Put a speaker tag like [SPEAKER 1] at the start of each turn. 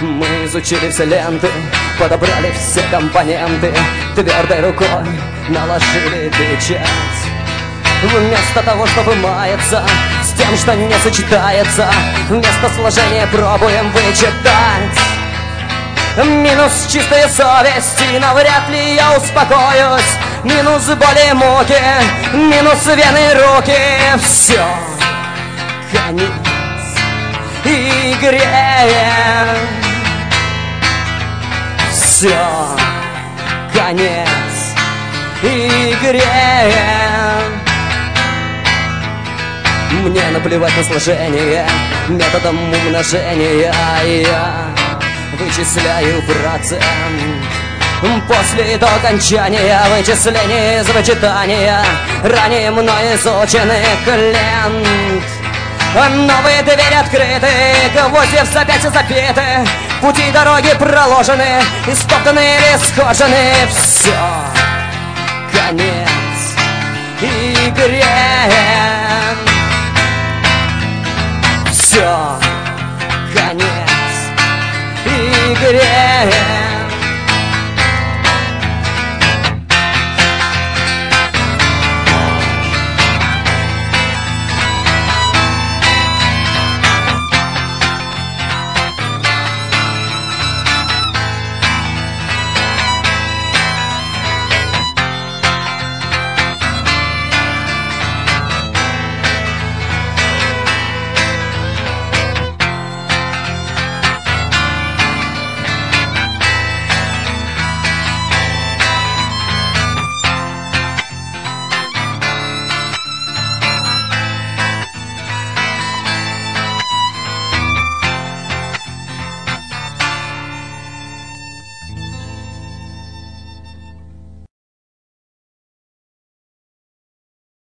[SPEAKER 1] Мы изучили все ленты, подобрали все компоненты, твердой рукой наложили печать. Вместо того, чтобы маяться с тем, что не сочетается, вместо сложения пробуем вычитать. Минус чистая совесть, и навряд ли я успокоюсь. Минус боли и муки, минус вены и руки. Все, конец игре. Все, конец игре. Мне наплевать на сложение методом умножения. Я вычисляю процент после окончания вычислений из вычитания ранее мной изученных лент. Новые двери открыты, гвозди в запястье запиты, пути дороги проложены, истоптаны или схожены. Все, конец игре.